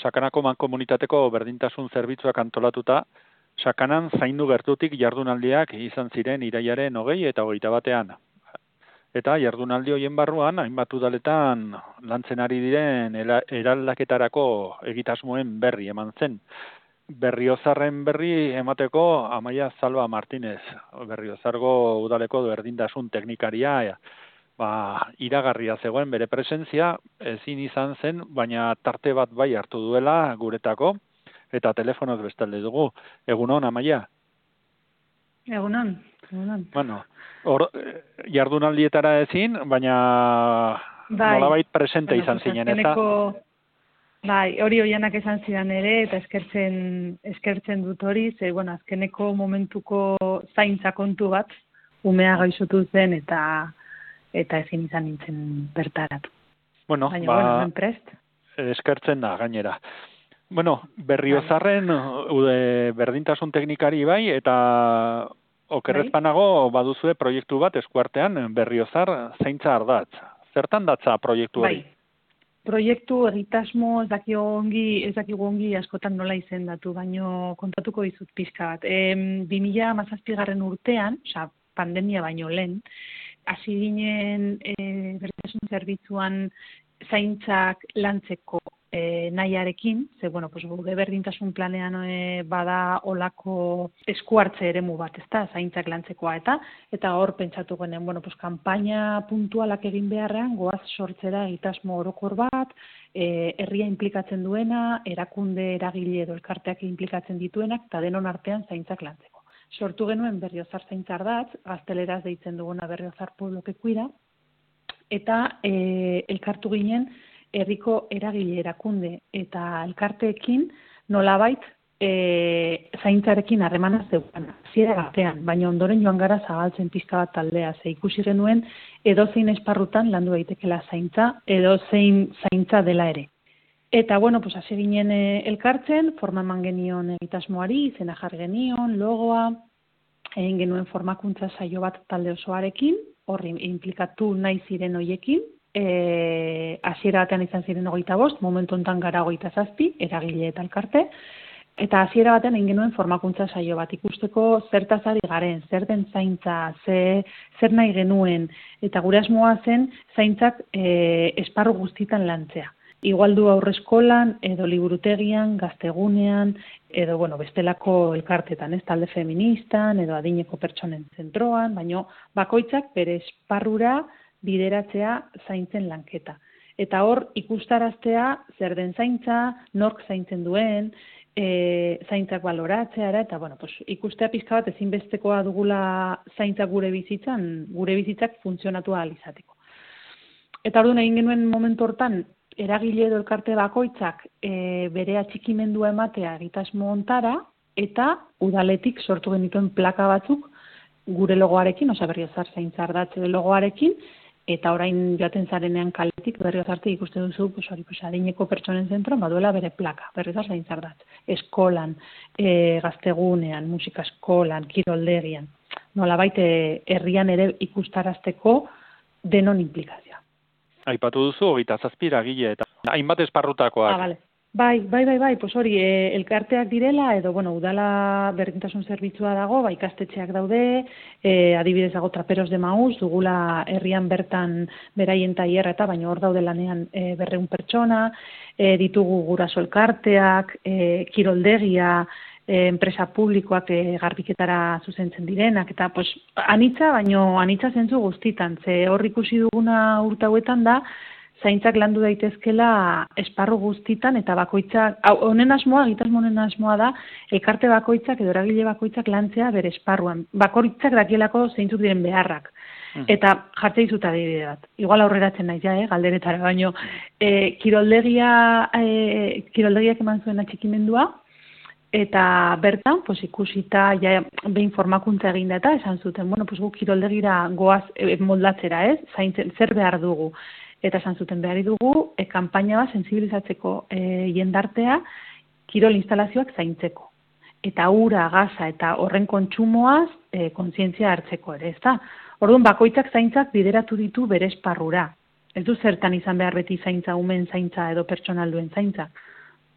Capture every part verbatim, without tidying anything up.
Sakanako mankomunitateko berdintasun zerbitzuak antolatuta, Sakanan zaindu gertutik jardunaldiak izan ziren irailaren hogei eta hogeita batean. Eta jardunaldi horien barruan, hainbat udaletan lantzen ari diren eraldaketarako egitasmoen berri eman zen. Berriozarren berri emateko Amaia Zalba Martínez, Berriozargo udaleko berdintasun teknikaria, ba, iragarria zegoen bere presentzia, ezin izan zen, baina tarte bat bai hartu duela guretako, eta telefonoz bestalde dugu. Egunon, Amaia? Egunon, egunon. Bueno, hor, jardunaldietara ezin, baina bai, nolabait presente bueno, izan pues zinen, azkeneko, eta? Bai, hori hoianak esan zidan ere, eta eskertzen, eskertzen dut hori, ze, bueno, azkeneko momentuko zaintza kontu bat, umea gaixotu zen, eta eta ezin izan nintzen bertaratu. Bueno, baina, ba, bueno, prest. eskertzen da, gainera. Bueno, Berriozarren ude berdintasun teknikari bai, eta okerrezpanago baduzue proiektu bat eskuartean, Berriozar zaintza ardatz. Zertan datza proiektu hori? Bai. Proiektu egitasmo ez dakigu ongi, ez dakigu ongi askotan nola izendatu, baino kontatuko dizut pixka bat. E, bi mila hamazazpigarren urtean, osea, pandemia baino lehen, hasi ginen e, berdintasun zerbitzuan zaintzak lantzeko e, nahiarekin, ze, bueno, pues, gure berdintasun planean e, bada olako eskuartze eremu bat, ezta, zaintzak lantzekoa, eta eta hor pentsatu genen, bueno, pues, kanpaina puntualak egin beharrean, goaz sortzera egitasmo orokor bat, e, herria implikatzen duena, erakunde eragile edo elkarteak implikatzen dituenak, eta denon artean zaintzak lantzeko. Sortu genuen Berriozar zaintza ardatz, gazteleraz deitzen duguna Berriozar Pueblo que Cuida, eta e, elkartu ginen herriko eragile erakunde eta elkarteekin nolabait e, zaintzarekin harremana zeukana, hasiera batean, baina ondoren joan gara zabaltzen pixka bat taldea, ze ikusi genuen edozein esparrutan landu daitekela zaintza, edozein zaintza dela ere. Eta, bueno, pues, hasi ginen e, elkartzen, forma eman genion egitasmoari, izena jarri genion, logoa, egin genuen formakuntza saio bat talde osoarekin, horri implikatu nahi ziren hoiekin, e, hasiera batean izan ziren hogeita bost, momentu hontan gara hogeita zazpi, eragile eta elkarte, eta hasiera batean egin genuen formakuntza saio bat ikusteko zertaz ari garen, zer den zaintza, ze, zer nahi genuen, eta gure asmoa zen zaintzak e, esparru guztitan lantzea. Igual du aurreskolan, edo liburutegian, gaztegunean, edo bueno, bestelako elkartetan, ez talde feministan, edo adineko pertsonen zentroan, baino bakoitzak bere esparrura bideratzea zaintzen lanketa. Eta hor ikustaraztea zer den zaintza, nork zaintzen duen, e, zaintzak baloratzeara, eta bueno, pues, ikustea pixka bat ezinbestekoa dugula zaintzak gure bizitzan, gure bizitzak funtzionatu ahal izateko. Eta orduan egin genuen momentu hortan, eragile edo elkarte bakoitzak e, bere atxikimendua ematea egitasmo hontara, eta udaletik sortu genituen plaka batzuk gure logoarekin, osa Berriozar zaintza ardatze logoarekin, eta orain joaten zarenean kaletik Berriozartik ikusten duzu, pues, hori, pues, adineko pertsonen zentroan baduela bere plaka, Berriozar zaintza ardatz. Eskolan, e, gaztegunean, musika eskolan, kiroldegian, nolabait herrian ere ikustarazteko denon implikazioa. Aipatu duzu, hogeita zazpi eragile eta hainbat esparrutakoak. Ah, vale. Bai, bai, bai, bai, pues hori, e, elkarteak direla, edo, bueno, udala berdintasun zerbitzua dago, ba, ikastetxeak daude, e, adibidez dago Traperos de Maús, dugula herrian bertan beraien tailerra eta, baina hor daude lanean e, berreun pertsona, e, ditugu guraso elkarteak, e, kiroldegia, e, enpresa publikoak e, garbiketara zuzentzen direnak, eta, pues, anitza, baino anitza zentzu guztitan, ze hor ikusi duguna urte hauetan da, zaintzak landu daitezkela esparru guztitan, eta bakoitzak, honen asmoa, egitasmo honen asmoa da, elkarte bakoitzak edo eragile bakoitzak lantzea bere esparruan. Bakoitzak dakielako zeintzuk diren beharrak. Mm. Eta jartzea izuta adibide bat. Igual aurreratzen naiz ja, eh, galderetara, baino, e, kiroldegia, e, kiroldegiak eman zuen atxikimendua, eta bertan, pues, ikusita, ja, behin formakuntza eginda eta esan zuten, bueno, pues, gu kiroldegira goaz e, moldatzera, ez? Zaintzen, zer behar dugu? Eta esan zuten behari dugu, e, kanpaina bat sensibilizatzeko e, jendartea kirol instalazioak zaintzeko. Eta ura, gaza eta horren kontsumoaz e, kontzientzia hartzeko ere, ezta? Orduan, bakoitzak zaintzak bideratu ditu bere esparrura. Ez du zertan izan behar beti zaintza, umen zaintza edo pertsonalduen zaintza.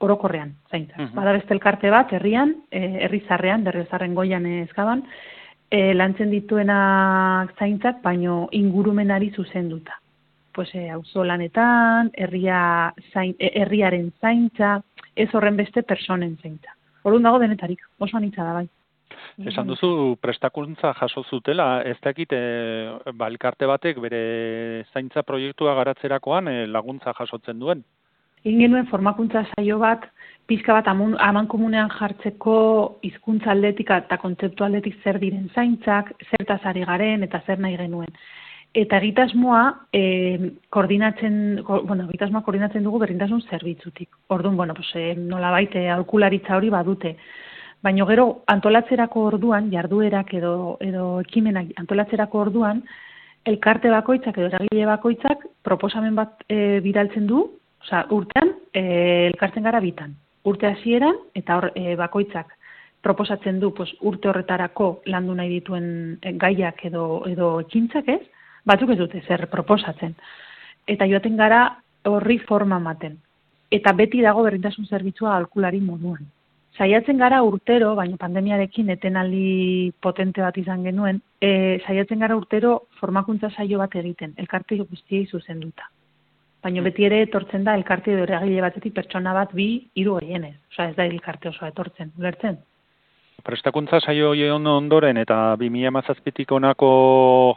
orokorrean zaintzak. Mhm. Bada beste elkarte bat, herrian, e, herri zarrean, Berriozarren goian ezkaban, e, lantzen dituenak zaintzak, baino ingurumenari zuzenduta. Pues, e, auzolanetan, herria zain, e, herriaren zaintza, ez horren beste personen zaintza. Orduan dago denetarik, oso anitza da bai. Esan duzu prestakuntza jaso zutela, ez dakit e, ba, elkarte batek bere zaintza proiektua garatzerakoan e, laguntza jasotzen duen. Egin genuen formakuntza saio bat, pizka bat amun, aman komunean jartzeko hizkuntza aldetik eta kontzeptu aldetik zer diren zaintzak, zertaz ari garen eta zer nahi genuen. Eta egitasmoa e, koordinatzen, ko, bueno, egitasmoa koordinatzen dugu berdintasun zerbitzutik. Orduan, bueno, pues, e, nolabait aholkularitza hori badute. Baina gero antolatzerako orduan, jarduerak edo, edo ekimenak antolatzerako orduan, elkarte bakoitzak edo eragile bakoitzak proposamen bat e, bidaltzen du, osea, urtean e, elkartzen gara bitan. Urte hasieran eta hor, e, bakoitzak proposatzen du pues, urte horretarako landu nahi dituen e, gaiak edo, edo ekintzak ez, batzuk ez dute zer proposatzen. Eta joaten gara horri forma ematen. Eta beti dago berdintasun zerbitzua aholkulari moduan. Saiatzen gara urtero, baina pandemiarekin etenaldi potente bat izan genuen, e, saiatzen gara urtero formakuntza saio bat egiten, elkarte guztiei zuzenduta. Baina beti ere etortzen da elkarte edo eragile batetik pertsona bat bi, hiru gehienez. Osea, ez da elkarte osoa etortzen, ulertzen? Prestakuntza saio hon ondoren eta bi mila hamazazpitik honako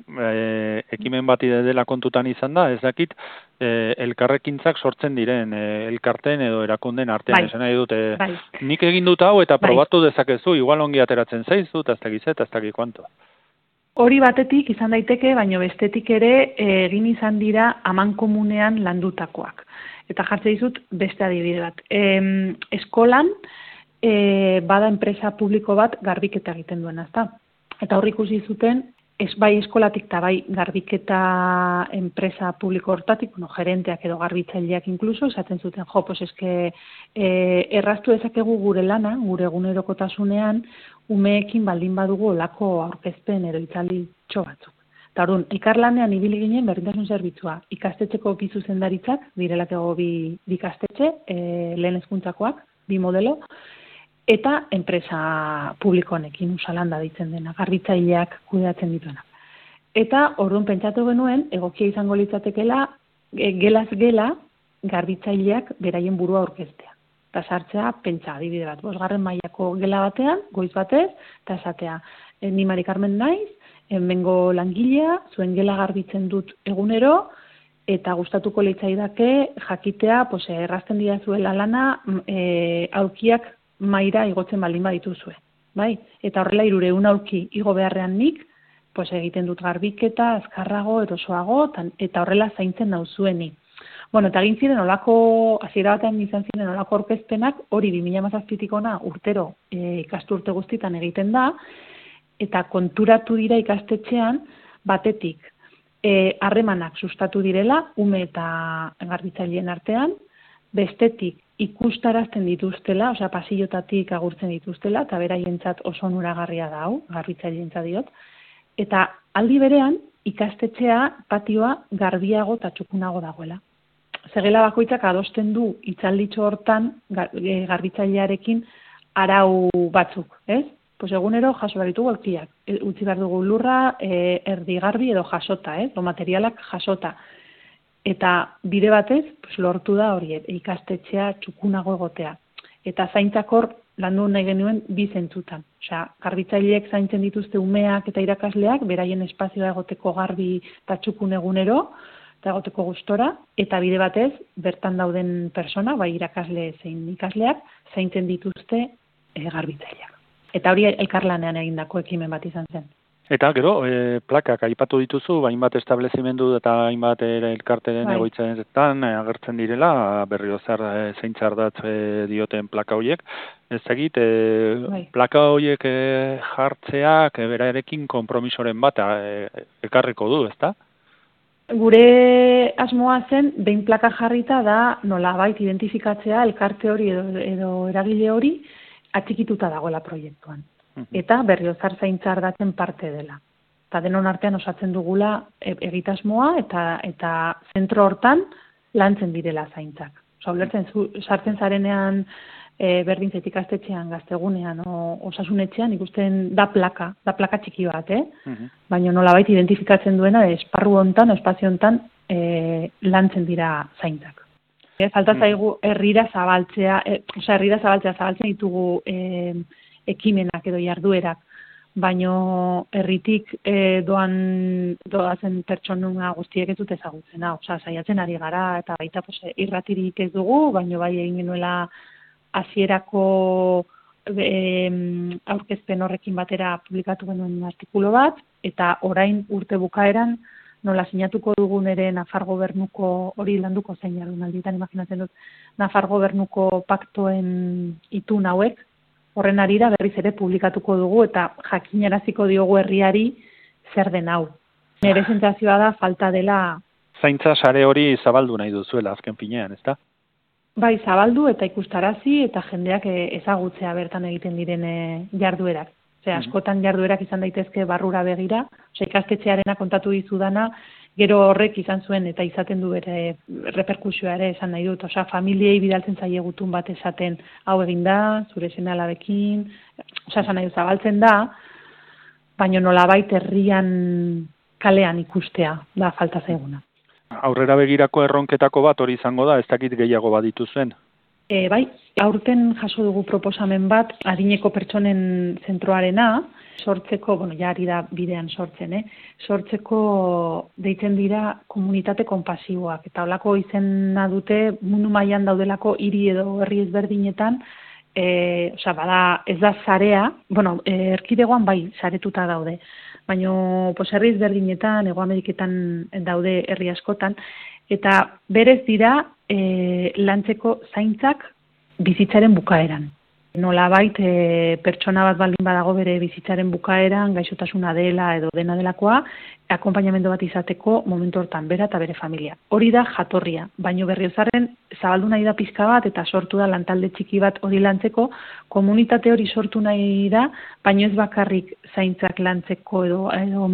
e, ekimen bati dela kontutan izan da, ez dakit e, elkarrekintzak sortzen diren e, elkarten edo erakunden artean, bai. esan nahi dute, bai. nik egin dut hau eta bai. probatu dezakezu, igual ongi ateratzen zaizu, eta ez dakit eta ez dakit kuanto. Hori batetik izan daiteke, baino bestetik ere e, egin izan dira aman komunean landutakoak. Eta jartze dizut beste adibide bat. E, eskolan e, bada enpresa publiko bat garbiketa egiten duena, ezta? Eta hor ikusi zuten, ez bai eskolatik eta bai garbiketa enpresa publiko hortatik, bueno, gerenteak edo garbitzaileak inkluso, esaten zuten, jo, pues eske e, erraztu dezakegu gure lana, gure egunerokotasunean, umeekin baldin badugu olako aurkezpen edo hitzaldi txo batzuk. Eta orduan, elkarlanean ibili ginen berdintasun zerbitzua, ikastetxeko bi zuzendaritzak, direlako bi, bi ikastetxe, e, lehen hezkuntzakoak, bi modelo, eta enpresa publikoanekin usalanda ditzen dena, garbitzaileak kudeatzen dituena. Eta orduan pentsatu genuen, egokia izango litzatekela, e, gelaz gela, garbitzaileak beraien burua aurkeztea. Eta sartzea, pentsa, adibide bat, bosgarren mailako gela batean, goiz batez, eta esatea, e, ni Mari Carmen naiz, hemengo langilea, zuen gela garbitzen dut egunero, eta gustatuko litzaidake jakitea, pues, errazten dira zuela lana, e, aulkiak maira igotzen baldin badituzue, bai? Eta horrela hirureun aulki igo beharrean nik, pues, egiten dut garbiketa, azkarrago, erosoago, tan, eta horrela zaintzen nauzueni. Bueno, eta egin ziren olako, hasiera batean izan ziren olako aurkezpenak, hori bi mila hamazazpitik hona urtero e, ikasturte guztitan egiten da, eta konturatu dira ikastetxean batetik harremanak e, sustatu direla, ume eta garbitzaileen artean, bestetik ikustarazten dituztela, osea pasillotatik agurtzen dituztela, eta beraientzat oso onuragarria da hau, garbitzailentzat diot, eta aldi berean ikastetxea patioa garbiago eta txukunago dagoela. Zegela bakoitzak adosten du hitzalditxo hortan garbitzailearekin arau batzuk, ez? Pues egunero jaso behar ditugu aulkiak, utzi behar dugu lurra, e, erdi garbi edo jasota, ez? O materialak jasota. Eta bide batez, pues, lortu da hori ikastetxea txukunago egotea. Eta zaintzakor landu nahi genuen bi zentzutan. Osea, garbitzaileek zaintzen dituzte umeak eta irakasleak, beraien espazioa egoteko garbi eta txukun egunero, eta egoteko gustora, eta bide batez, bertan dauden persona, bai irakasle zein ikasleak, zaintzen dituzte e, garbitzaileak. Eta hori elkarlanean egindako ekimen bat izan zen. Eta gero, e, plakak aipatu dituzu, hainbat establezimendu eta hainbat elkarteren bai. Egoitzetan e, agertzen direla, Berriozar e, zeintxardatz e, dioten plaka horiek. Ez egit, e, bai. Plaka horiek e, jartzeak e, berarekin konpromisoren bat e, ekarriko du, ezta? Gure asmoa zen, behin plaka jarrita da nolabait identifikatzea elkarte hori edo, edo eragile hori atxikituta dagoela proiektuan. Eta Berriozar zeintxardatzen parte dela. Eta denon artean osatzen dugula egitasmoa eta eta zentro hortan lantzen direla zaintzak. Osa, ulertzen, zu, sartzen zarenean e, berdintzetik ikastetxean, gaztegunean, o, osasunetxean, ikusten da plaka, da plaka txiki bat, eh? Uh-huh. Baina nolabait identifikatzen duena, esparru hontan, espazio hontan, e, lantzen dira zaintzak. E, falta zaigu herrira zabaltzea, e, oza, herrira zabaltzea, zabaltzen ditugu e, ekimenak edo jarduerak, baino herritik e, doan doazen pertsonuna guztiek ez dute ezagutzen, osea, saiatzen ari gara, eta baita pues, irratirik ez dugu, baino bai egin genuela hasierako e, aurkezpen horrekin batera publikatu genuen artikulu bat, eta orain urte bukaeran nola sinatuko dugun ere Nafar gobernuko, hori landuko zein jardunaldietan imaginatzen dut, Nafar gobernuko paktoen itun hauek, horren arira berriz ere publikatuko dugu eta jakinaraziko diogu herriari zer den hau. Nire sentsazioa da falta dela... Zaintza sare hori zabaldu nahi duzuela azken finean, ezta? Bai, zabaldu eta ikustarazi eta jendeak ezagutzea bertan egiten diren jarduerak. Osea, askotan jarduerak izan daitezke barrura begira, osea, ikastetxearena kontatu dizudana, gero horrek izan zuen eta izaten du bere reperkusioa ere esan nahi dut. Osea, familiei bidaltzen zaie gutun bat esaten hau egin da, zure seme-alabekin, osea, esan nahi dut zabaltzen da, baina nolabait herrian kalean ikustea da falta zaiguna. Aurrera begirako erronketako bat hori izango da, ez dakit gehiago baditu zuen? E, bai, aurten jaso dugu proposamen bat, adineko pertsonen zentroarena, sortzeko, bueno, ja ari da bidean sortzen, eh? sortzeko deitzen dira komunitate konpasiboak, eta holako izena dute mundu mailan daudelako hiri edo herri ezberdinetan, e, osea, bada, ez da sarea, bueno, e, erkidegoan bai, saretuta daude, baina pues, herri ezberdinetan, Hego Ameriketan daude herri askotan, eta berez dira e, lantzeko zaintzak bizitzaren bukaeran. Nolabait e, pertsona bat baldin badago bere bizitzaren bukaeran, gaixotasuna dela edo dena delakoa, akonpainamendu bat izateko momentu hortan bera eta bere familia. Hori da jatorria, baino Berriozarren zabaldu nahi da pizka bat eta sortu da lantalde txiki bat hori lantzeko, komunitate hori sortu nahi da, baino ez bakarrik zaintzak lantzeko edo, edo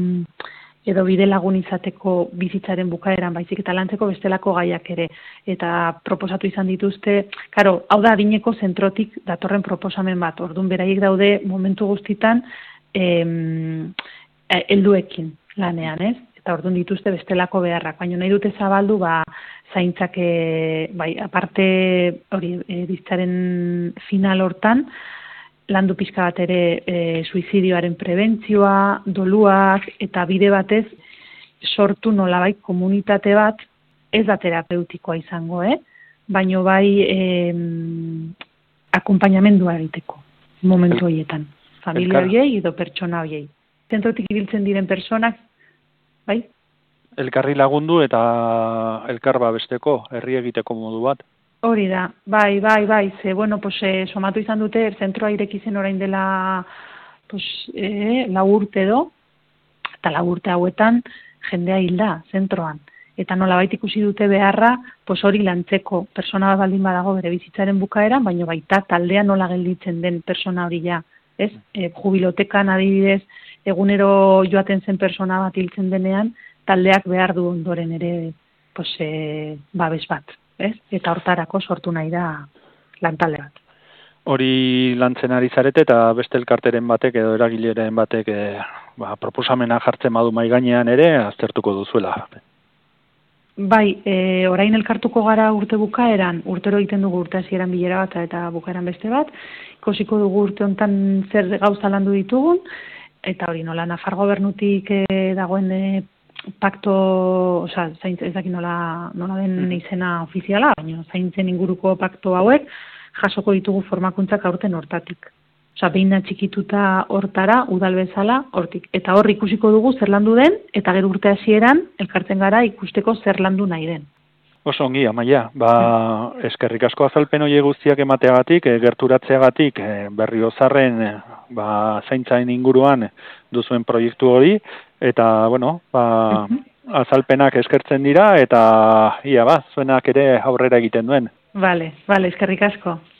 edo bide lagun izateko bizitzaren bukaeran, baizik eta lantzeko bestelako gaiak ere. Eta proposatu izan dituzte, karo, hau da adineko zentrotik datorren proposamen bat, orduan beraiek daude momentu guztitan em, helduekin lanean, ez? Eta orduan dituzte bestelako beharrak, baina nahi dute zabaldu, ba, zaintzak, e, bai, aparte hori, e, bizitzaren final hortan, landu pixka bat ere e, suizidioaren prebentzioa, doluak, eta bide batez sortu nolabait komunitate bat, ez da terapeutikoa izango, eh? baino bai e, akompainamendua egiteko momentu horietan. Familia horiei edo pertsona horiei. Zentrotik ibiltzen diren personak, bai? Elkarri lagundu eta elkar babesteko, herri egiteko modu bat. Hori da, bai, bai, bai, ze, bueno, pues, eh, somatu izan dute, zentroa ireki zen orain dela, pues, eh, lau urte edo, eta lau urte hauetan jendea hilda, zentroan. Eta nolabait ikusi dute beharra, pues, hori lantzeko, persona bat baldin badago bere bizitzaren bukaeran, baina baita taldean nola gelditzen den persona hori ja, ez? E, jubilotekan adibidez, egunero joaten zen persona bat hiltzen denean, taldeak behar du ondoren ere, pues, e, babes bat. Ez? Eta hortarako sortu nahi da lantalde bat. Hori lantzen ari zarete eta beste elkarteren batek edo eragileren batek e, ba, proposamena jartzen badu mai gainean ere aztertuko duzuela. Bai, e, orain elkartuko gara urte bukaeran, urtero egiten dugu urte hasieran bilera bat eta bukaeran beste bat, ikusiko dugu urte hontan zer gauza landu ditugun, eta hori nola Nafar gobernutik e, dagoen e, pakto, oza, zaintz, ez dakit nola, nola den izena ofiziala, baina zaintzen inguruko pakto hauek jasoko ditugu formakuntzak aurten hortatik. Oza, behin txikituta hortara, udal bezala, hortik. Eta hor ikusiko dugu zer landu den, eta gero urte hasieran elkartzen gara ikusteko zer landu nahi den. Oso ongi, Amaia, ba, eskerrik asko azalpen hori guztiak emateagatik, e, gerturatzeagatik, e, Berriozarren e, ba, zaintzaren inguruan duzuen proiektu hori, eta, bueno, ba, azalpenak eskertzen dira, eta ia ba, zuenak ere aurrera egiten duen. Vale, vale, eskerrik asko.